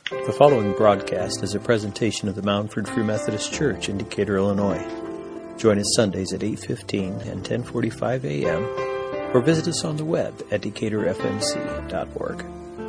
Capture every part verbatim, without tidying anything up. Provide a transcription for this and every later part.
The following broadcast is a presentation of the Moundford Free Methodist Church in Decatur, Illinois. Join us Sundays at eight fifteen and ten forty-five a.m. or visit us on the web at decatur f m c dot org.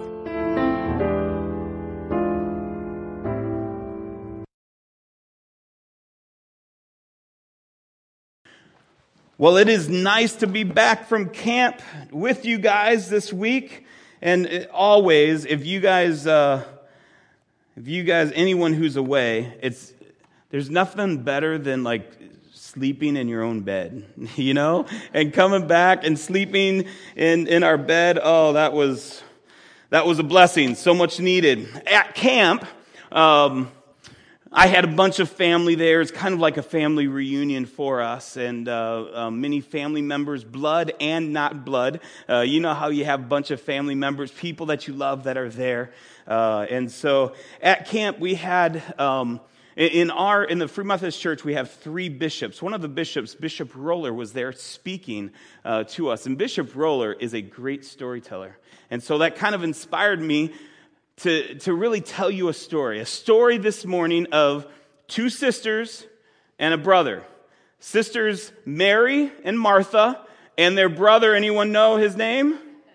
Well, it is nice to be back from camp with you guys this week. And it, always, if you guys, uh, if you guys, anyone who's away, it's there's nothing better than like sleeping in your own bed, you know, and coming back and sleeping in in our bed. Oh, that was that was a blessing, so much needed. At camp, um, I had a bunch of family there. It's kind of like a family reunion for us, and uh, uh, many family members, blood and not blood. Uh, you know how you have a bunch of family members, people that you love that are there. Uh, and so at camp, we had, um, in our in the Free Methodist Church, we have three bishops. One of the bishops, Bishop Roller, was there speaking uh, to us. And Bishop Roller is a great storyteller. And so that kind of inspired me To, to really tell you a story. A story this morning of two sisters and a brother. Sisters Mary and Martha, and their brother, anyone know his name?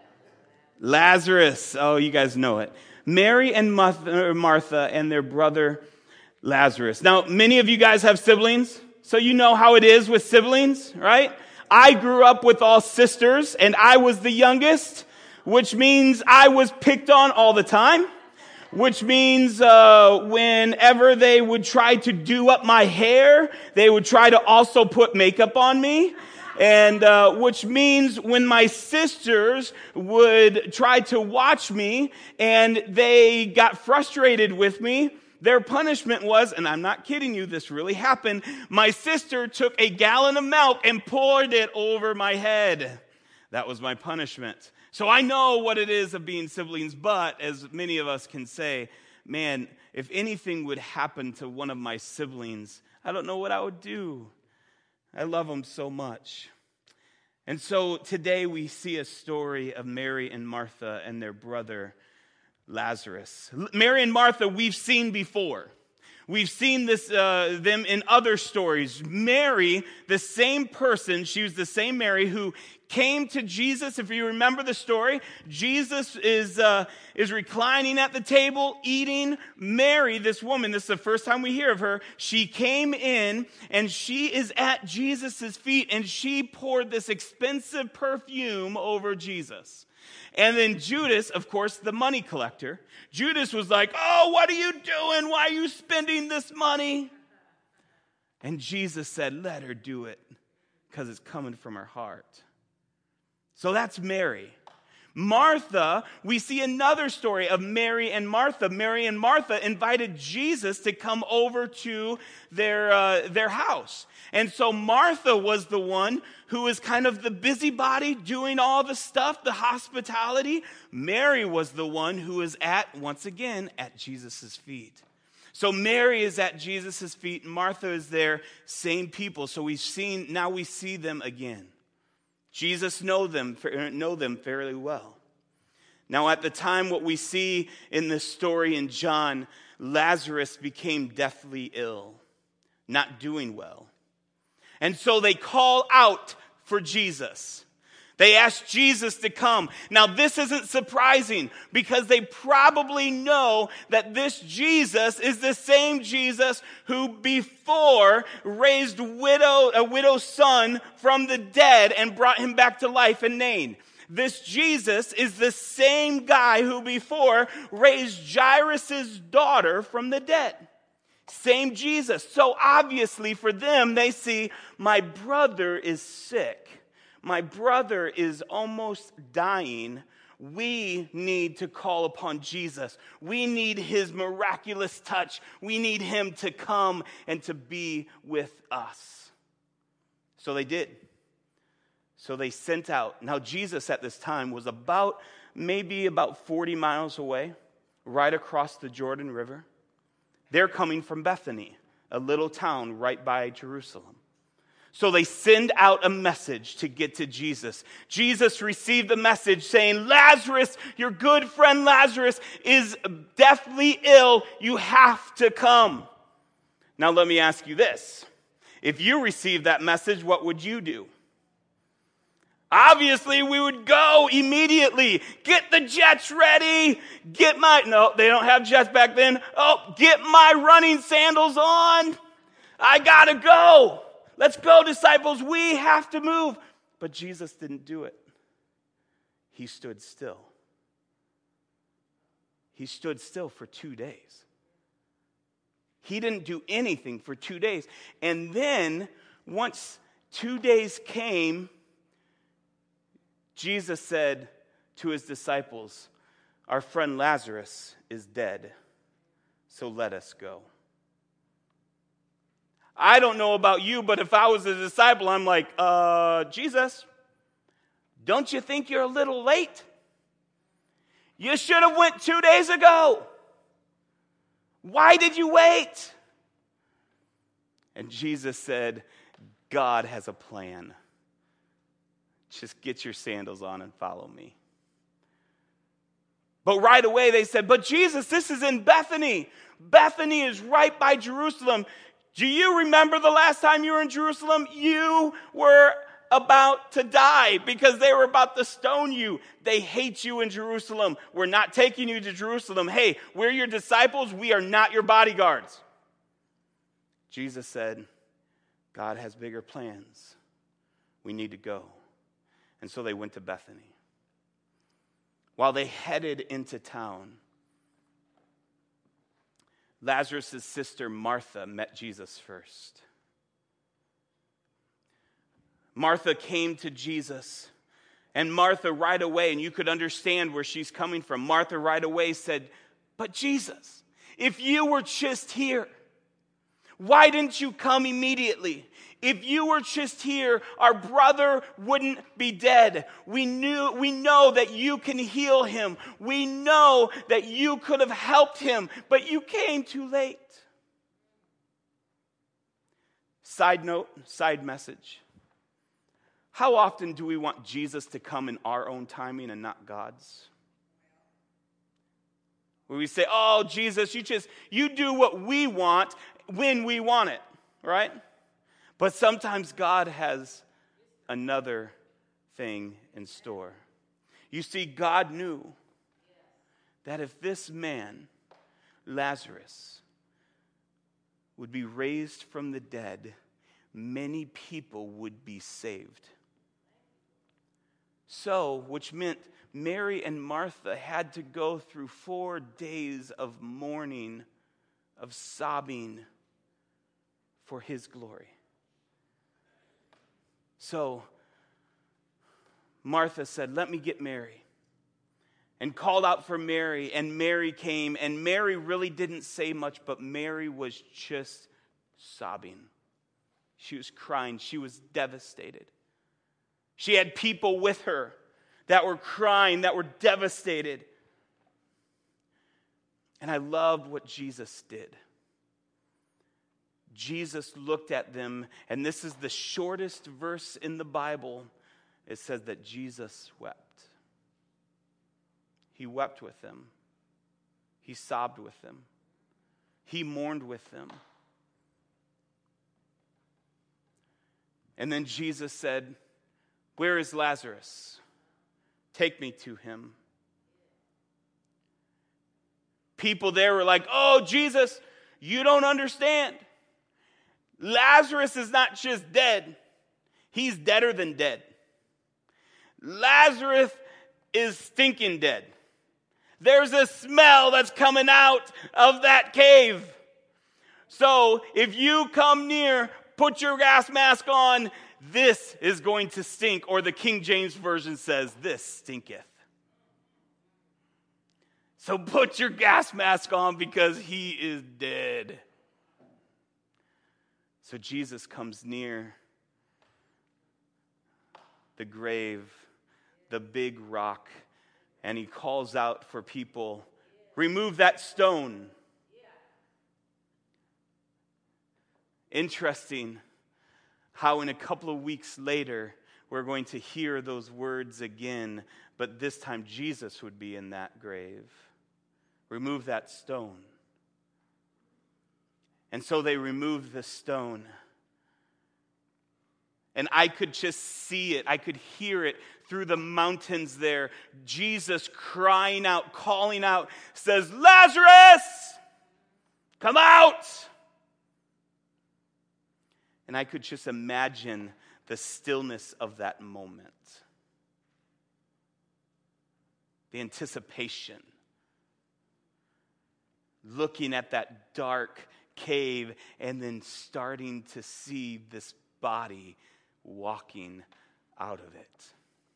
Lazarus. Oh, you guys know it. Mary and Martha and their brother Lazarus. Now, many of you guys have siblings, so you know how it is with siblings, right? I grew up with all sisters, and I was the youngest, which means I was picked on all the time, which means uh, whenever they would try to do up my hair, they would try to also put makeup on me, and uh, which means when my sisters would try to watch me and they got frustrated with me, their punishment was, and I'm not kidding you, this really happened, my sister took a gallon of milk and poured it over my head. That was my punishment. So I know what it is of being siblings, but as many of us can say, man, if anything would happen to one of my siblings, I don't know what I would do. I love them so much. And so today we see a story of Mary and Martha and their brother Lazarus. Mary and Martha we've seen before. We've seen this uh, them in other stories. Mary, the same person, she was the same Mary who came to Jesus. If you remember the story, Jesus is uh, is reclining at the table, eating. Mary, this woman, this is the first time we hear of her, she came in and she is at Jesus' feet and she poured this expensive perfume over Jesus. And then Judas, of course, the money collector, Judas was like, oh, what are you doing? Why are you spending this money? And Jesus said, let her do it because it's coming from her heart. So that's Mary. Martha, we see another story of Mary and Martha. Mary and Martha invited Jesus to come over to their uh, their house. And so Martha was the one who was kind of the busybody doing all the stuff, the hospitality. Mary was the one who was at, once again, at Jesus' feet. So Mary is at Jesus' feet, and Martha is there, same people. So we've seen, now we see them again. Jesus know them, know them fairly well. Now at the time, what we see in this story in John, Lazarus became deathly ill, not doing well. And so they call out for Jesus. They ask Jesus to come. Now this isn't surprising because they probably know that this Jesus is the same Jesus who before raised widow, a widow's son from the dead and brought him back to life in Nain. This Jesus is the same guy who before raised Jairus' daughter from the dead. Same Jesus. So obviously for them, they see, my brother is sick. My brother is almost dying. We need to call upon Jesus. We need his miraculous touch. We need him to come and to be with us. So they did. So they sent out. Now Jesus at this time was about, maybe about forty miles away, right across the Jordan River. They're coming from Bethany, a little town right by Jerusalem. So they send out a message to get to Jesus. Jesus received the message saying, Lazarus, your good friend Lazarus, is deathly ill. You have to come. Now let me ask you this. If you received that message, what would you do? Obviously, we would go immediately. Get the jets ready. Get my, no, they don't have jets back then. Oh, get my running sandals on. I gotta go. Let's go, disciples. We have to move. But Jesus didn't do it. He stood still. He stood still for two days. He didn't do anything for two days. And then, once two days came, Jesus said to his disciples, our friend Lazarus is dead, so let us go. I don't know about you, but if I was a disciple, I'm like, uh, Jesus, don't you think you're a little late? You should have went two days ago. Why did you wait? And Jesus said, God has a plan. Just get your sandals on and follow me. But right away they said, but Jesus, this is in Bethany. Bethany is right by Jerusalem. Do you remember the last time you were in Jerusalem? You were about to die because they were about to stone you. They hate you in Jerusalem. We're not taking you to Jerusalem. Hey, we're your disciples. We are not your bodyguards. Jesus said, God has bigger plans. We need to go. And so they went to Bethany. While they headed into town, Lazarus' sister Martha met Jesus first. Martha came to Jesus, and Martha right away, and you could understand where she's coming from, Martha right away said, but Jesus, if you were just here, why didn't you come immediately? If you were just here, our brother wouldn't be dead. We knew, we know that you can heal him. We know that you could have helped him, but you came too late. Side note, side message. How often do we want Jesus to come in our own timing and not God's? Where we say, oh, Jesus, you just, you do what we want when we want it, right? But sometimes God has another thing in store. You see, God knew that if this man, Lazarus, would be raised from the dead, many people would be saved. So, which meant Mary and Martha had to go through four days of mourning, of sobbing for his glory. So, Martha said, let me get Mary. And called out for Mary, and Mary came, and Mary really didn't say much, but Mary was just sobbing. She was crying. She was devastated. She had people with her that were crying, that were devastated. And I loved what Jesus did. Jesus looked at them, and this is the shortest verse in the Bible. It says that Jesus wept. He wept with them. He sobbed with them. He mourned with them. And then Jesus said, where is Lazarus? Take me to him. People there were like, oh, Jesus, you don't understand. Lazarus is not just dead. He's deader than dead. Lazarus is stinking dead. There's a smell that's coming out of that cave. So if you come near, put your gas mask on. This is going to stink. Or the King James Version says, this stinketh. So put your gas mask on because he is dead. So Jesus comes near the grave, the big rock, and he calls out for people, remove that stone. Interesting. how in a couple of weeks later, we're going to hear those words again, but this time Jesus would be in that grave. Remove that stone. And so they removed the stone. And I could just see it. I could hear it through the mountains there. Jesus crying out, calling out, says, Lazarus, come out. And I could just imagine the stillness of that moment. The anticipation. Looking at that dark cave and then starting to see this body walking out of it.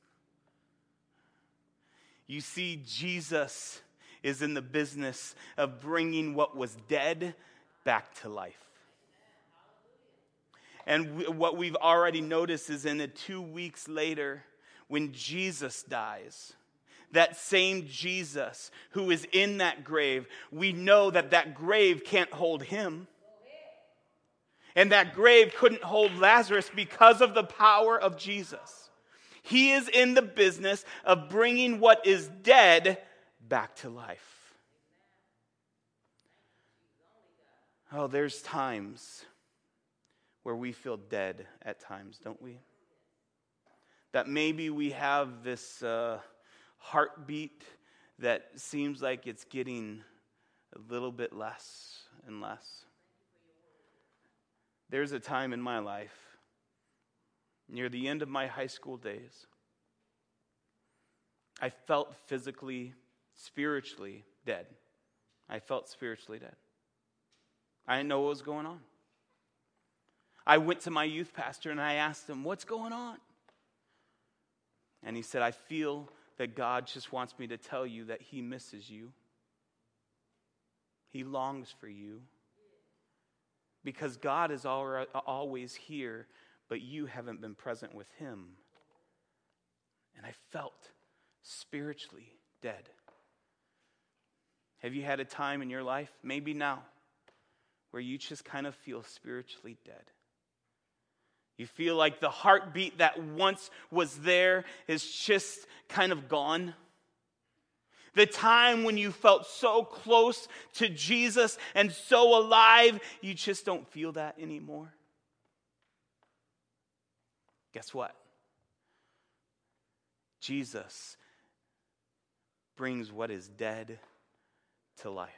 You see, Jesus is in the business of bringing what was dead back to life. And what we've already noticed is in the two weeks later, when Jesus dies, that same Jesus who is in that grave, we know that that grave can't hold him. And that grave couldn't hold Lazarus because of the power of Jesus. He is in the business of bringing what is dead back to life. Oh, there's times where we feel dead at times, don't we? That maybe we have this uh, heartbeat that seems like it's getting a little bit less and less. There's a time in my life, near the end of my high school days, I felt physically, spiritually dead. I felt spiritually dead. I didn't know what was going on. I went to my youth pastor and I asked him, what's going on? And he said, I feel that God just wants me to tell you that he misses you. He longs for you. Because God is always here, but you haven't been present with him. And I felt spiritually dead. Have you had a time in your life, maybe now, where you just kind of feel spiritually dead? You feel like the heartbeat that once was there is just kind of gone. The time when you felt so close to Jesus and so alive, you just don't feel that anymore. Guess what? Jesus brings what is dead to life.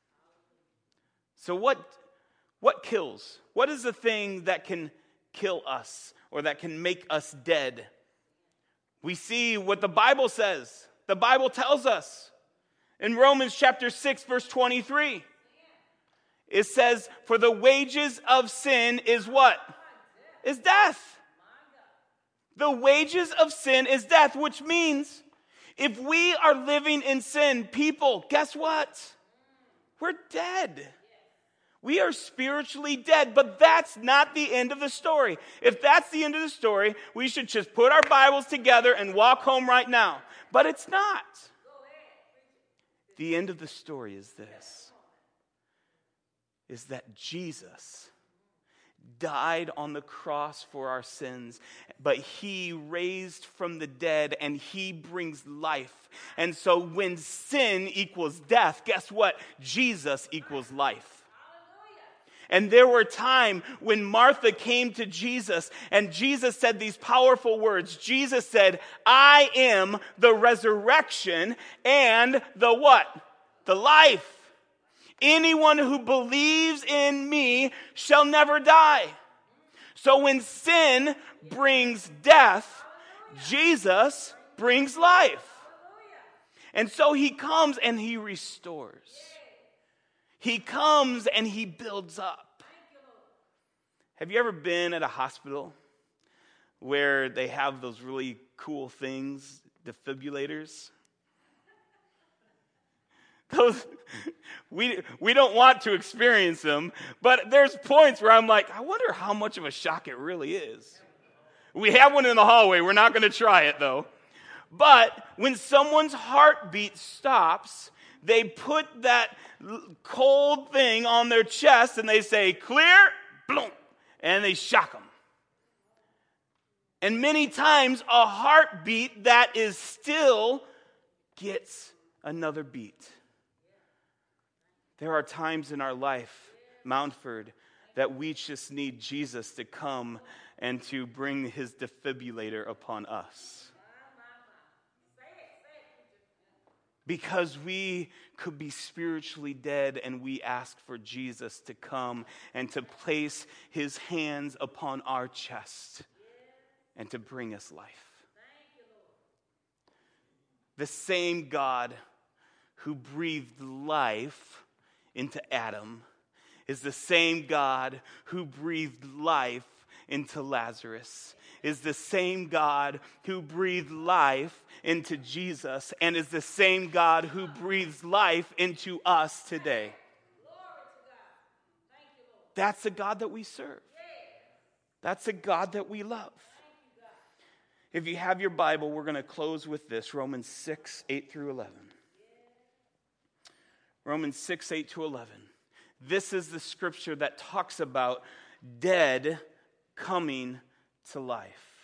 So what, what kills? What is the thing that can kill us or that can make us dead? We see what the Bible says. The Bible tells us in Romans chapter six, verse twenty-three. It says, for the wages of sin is what? Is death. The wages of sin is death, which means if we are living in sin, people, guess what? We're dead. We are spiritually dead, but that's not the end of the story. If that's the end of the story, we should just put our Bibles together and walk home right now. But it's not. The end of the story is this, is that Jesus died on the cross for our sins, but he raised from the dead and he brings life. And so when sin equals death, guess what? Jesus equals life. And there were times when Martha came to Jesus and Jesus said these powerful words. Jesus said, I am the resurrection and the what? The life. Anyone who believes in me shall never die. So when sin brings death, Jesus brings life. And so he comes and he restores. He comes and he builds up. Have you ever been at a hospital where they have those really cool things, defibrillators? Those, we, we don't want to experience them, but there's points where I'm like, I wonder how much of a shock it really is. We have one in the hallway. We're not going to try it, though. But when someone's heartbeat stops, they put that cold thing on their chest and they say, clear, boom, and they shock them. And many times a heartbeat that is still gets another beat. There are times in our life, Mountford, that we just need Jesus to come and to bring his defibrillator upon us. Because we could be spiritually dead, and we ask for Jesus to come and to place his hands upon our chest and to bring us life. The same God who breathed life into Adam is the same God who breathed life into Lazarus, is the same God who breathed life into Jesus, and is the same God who breathes life into us today. That's the God that we serve. That's the God that we love. If you have your Bible, we're going to close with this, Romans six, eight through eleven. Romans six, eight to eleven. This is the scripture that talks about dead coming to life.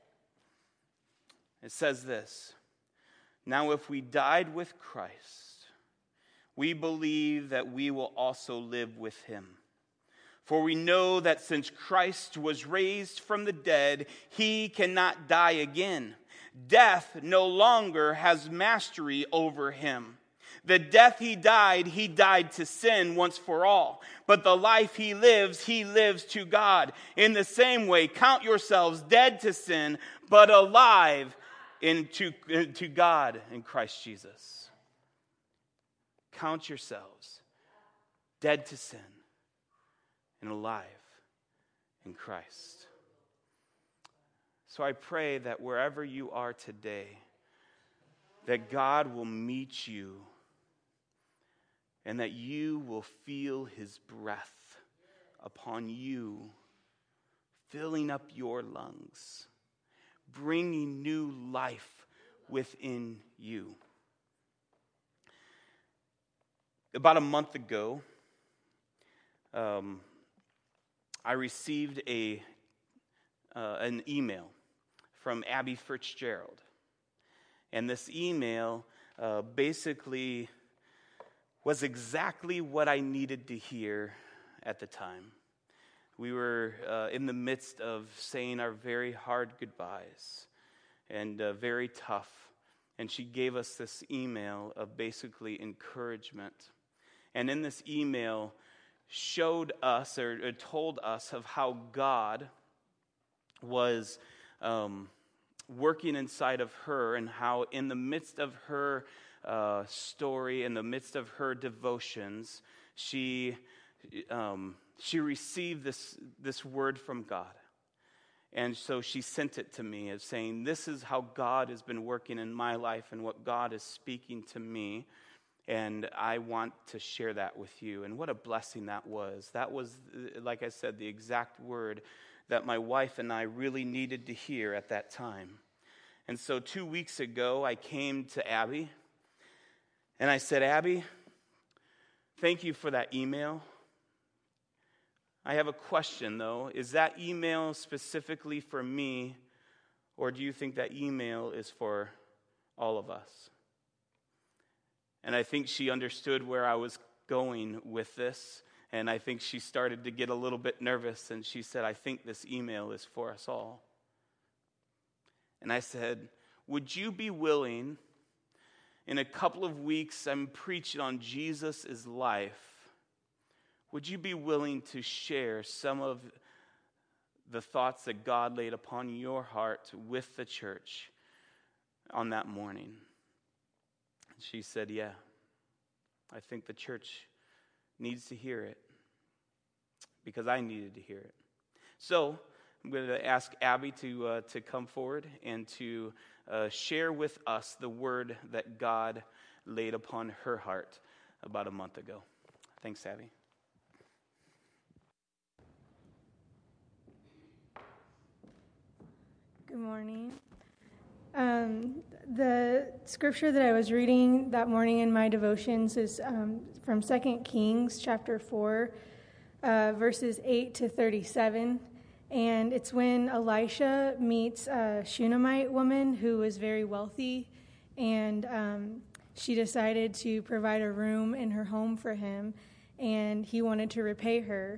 It says this: now if we died with Christ, we believe that we will also live with him. For we know that since Christ was raised from the dead, he cannot die again. Death no longer has mastery over him. The death he died, he died to sin once for all. But the life he lives, he lives to God. In the same way, count yourselves dead to sin, but alive into, to God in Christ Jesus. Count yourselves dead to sin and alive in Christ. So I pray that wherever you are today, that God will meet you and that you will feel his breath upon you, filling up your lungs, bringing new life within you. About a month ago, um, I received a uh, an email from Abby Fitzgerald. And this email uh, basically was exactly what I needed to hear at the time. We were uh, in the midst of saying our very hard goodbyes and uh, very tough. And she gave us this email of basically encouragement. And in this email, showed us or, or told us of how God was um, working inside of her, and how in the midst of her uh, story, in the midst of her devotions, she um, she received this this word from God. And so she sent it to me as saying, this is how God has been working in my life and what God is speaking to me. And I want to share that with you. And what a blessing that was. That was, like I said, the exact word that my wife and I really needed to hear at that time. And so two weeks ago, I came to Abby. And I said, Abby, thank you for that email. I have a question, though. Is that email specifically for me, or do you think that email is for all of us? And I think she understood where I was going with this, and I think she started to get a little bit nervous, and she said, I think this email is for us all. And I said, would you be willing, in a couple of weeks, I'm preaching on Jesus' life, would you be willing to share some of the thoughts that God laid upon your heart with the church on that morning? She said, yeah, I think the church needs to hear it because I needed to hear it. So I'm going to ask Abby to uh, to come forward and to uh, share with us the word that God laid upon her heart about a month ago. Thanks, Abby. Good morning. Um, the scripture that I was reading that morning in my devotions is um, from Second Kings chapter four, uh, verses eight to thirty-seven. And it's when Elisha meets a Shunammite woman who was very wealthy, and um, she decided to provide a room in her home for him, and he wanted to repay her.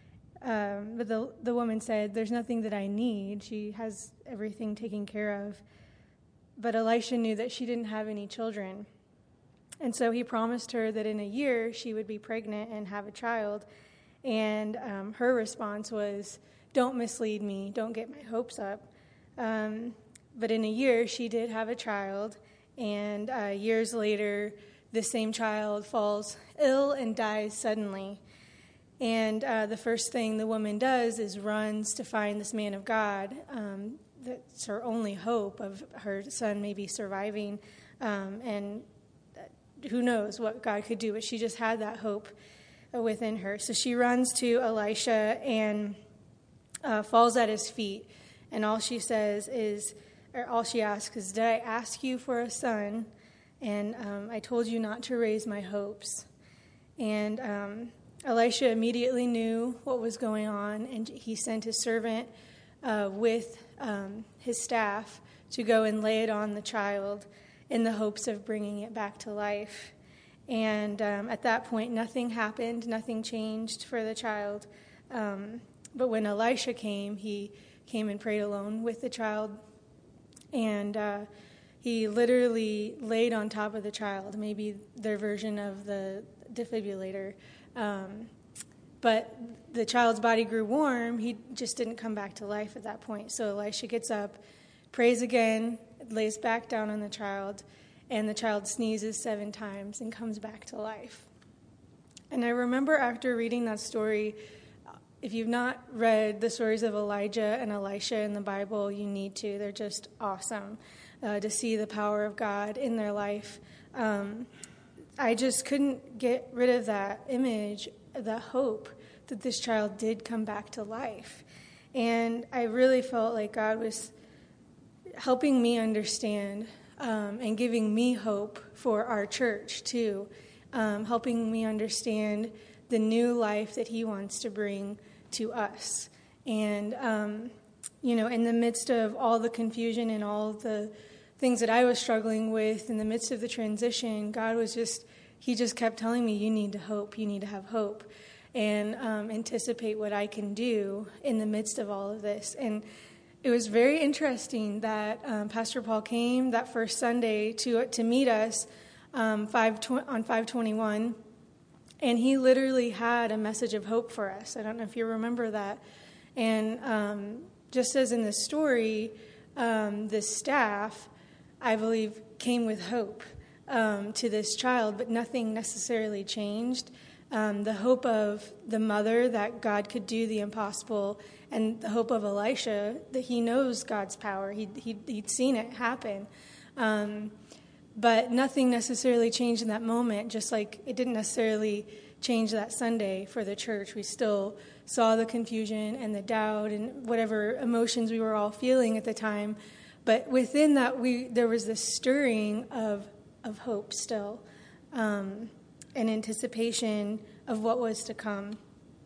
Um, but the, the woman said, "There's nothing that I need. She has everything taken care of." But Elisha knew that she didn't have any children. And so he promised her that in a year she would be pregnant and have a child. And um, her response was, "Don't mislead me. Don't get my hopes up." Um, but in a year she did have a child. And uh, years later, the same child falls ill and dies suddenly. And uh, the first thing the woman does is runs to find this man of God. Um, that's her only hope of her son maybe surviving. Um, and who knows what God could do, but she just had that hope within her. So she runs to Elisha and uh, falls at his feet. And all she says is, or all she asks is, "Did I ask you for a son? And um, I told you not to raise my hopes." And um, Elisha immediately knew what was going on, and he sent his servant uh, with um, his staff to go and lay it on the child in the hopes of bringing it back to life. And um, at that point, nothing happened, nothing changed for the child. Um, but when Elisha came, he came and prayed alone with the child, and uh, he literally laid on top of the child, maybe their version of the defibrillator. Um, but the child's body grew warm. He just didn't come back to life at that point. So Elisha gets up, prays again, lays back down on the child, and the child sneezes seven times and comes back to life. And I remember after reading that story, if you've not read the stories of Elijah and Elisha in the Bible, you need to. They're just awesome uh, to see the power of God in their life. Um, I just couldn't get rid of that image, the hope that this child did come back to life. And I really felt like God was helping me understand um, and giving me hope for our church too, um, helping me understand the new life that he wants to bring to us. And, um, you know, in the midst of all the confusion and all the things that I was struggling with, in the midst of the transition, God was just, he just kept telling me, you need to hope, you need to have hope, and um, anticipate what I can do in the midst of all of this. And it was very interesting that um, Pastor Paul came that first Sunday to to meet us um, five tw- on five twenty-one, and he literally had a message of hope for us. I don't know if you remember that. And um, just as in the story, um, the staff, I believe, came with hope um, to this child, but nothing necessarily changed. Um, the hope of the mother that God could do the impossible, and the hope of Elisha that he knows God's power. He, he, he'd seen it happen. Um, but nothing necessarily changed in that moment, just like it didn't necessarily change that Sunday for the church. We still saw the confusion and the doubt and whatever emotions we were all feeling at the time. But within that, we there was this stirring of, of hope still. Um an anticipation of what was to come.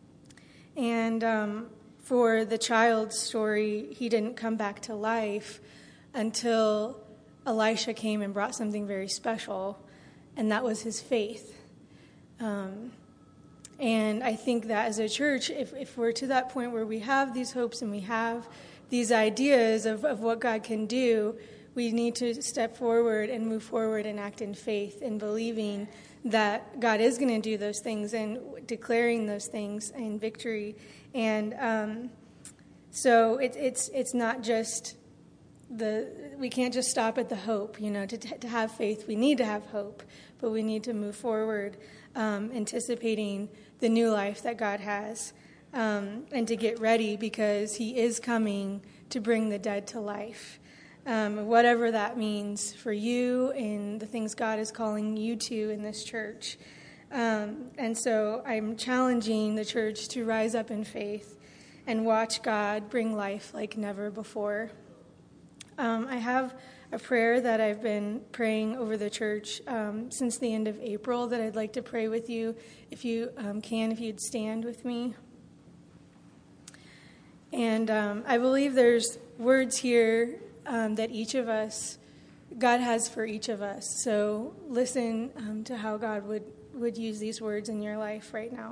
And um, for the child's story, he didn't come back to life until Elisha came and brought something very special, and that was his faith. Um, and I think that as a church, if, if we're to that point where we have these hopes and we have these ideas of, of what God can do, we need to step forward and move forward and act in faith and believing that God is going to do those things and declaring those things in victory. And um, so it, it's it's not just the, we can't just stop at the hope, you know, to, to have faith. We need to have hope, but we need to move forward um, anticipating the new life that God has um, and to get ready because he is coming to bring the dead to life. Um, whatever that means for you and the things God is calling you to in this church. Um, and so I'm challenging the church to rise up in faith and watch God bring life like never before. Um, I have a prayer that I've been praying over the church um, since the end of April that I'd like to pray with you. If you um, can, if you'd stand with me. And um, I believe there's words here um, that each of us, God has for each of us. So listen um, to how God would, would use these words in your life right now.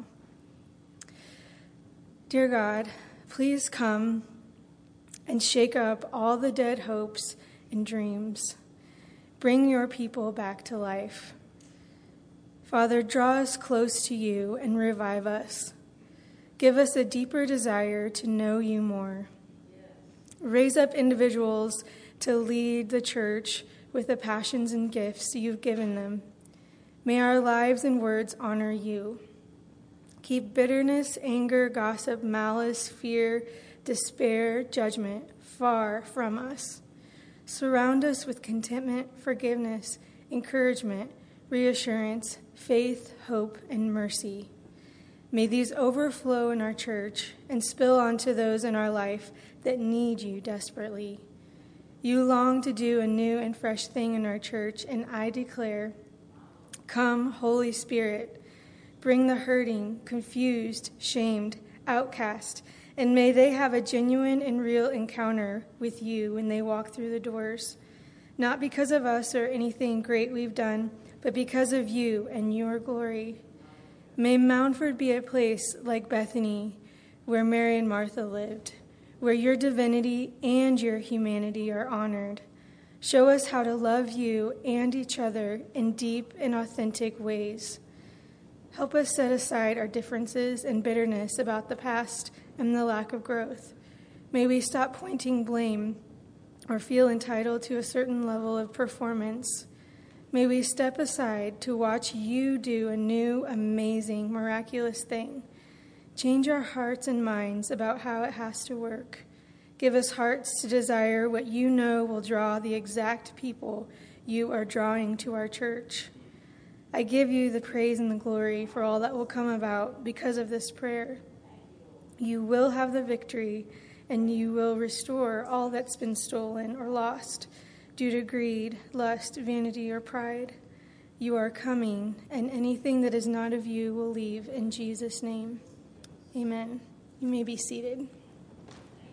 Dear God, please come and shake up all the dead hopes and dreams. Bring your people back to life. Father, draw us close to you and revive us. Give us a deeper desire to know you more. Raise up individuals to lead the church with the passions and gifts you've given them. May our lives and words honor you. Keep bitterness, anger, gossip, malice, fear, despair, judgment far from us. Surround us with contentment, forgiveness, encouragement, reassurance, faith, hope, and mercy. May these overflow in our church and spill onto those in our life that need you desperately. You long to do a new and fresh thing in our church, and I declare, come, Holy Spirit, bring the hurting, confused, shamed, outcast, and may they have a genuine and real encounter with you when they walk through the doors, not because of us or anything great we've done, but because of you and your glory. May Moundford be a place like Bethany, where Mary and Martha lived, where your divinity and your humanity are honored. Show us how to love you and each other in deep and authentic ways. Help us set aside our differences and bitterness about the past and the lack of growth. May we stop pointing blame or feel entitled to a certain level of performance. May we step aside to watch you do a new, amazing, miraculous thing. Change our hearts and minds about how it has to work. Give us hearts to desire what you know will draw the exact people you are drawing to our church. I give you the praise and the glory for all that will come about because of this prayer. You will have the victory, and you will restore all that's been stolen or lost due to greed, lust, vanity, or pride. You are coming, and anything that is not of you will leave in Jesus' name. Amen. You may be seated.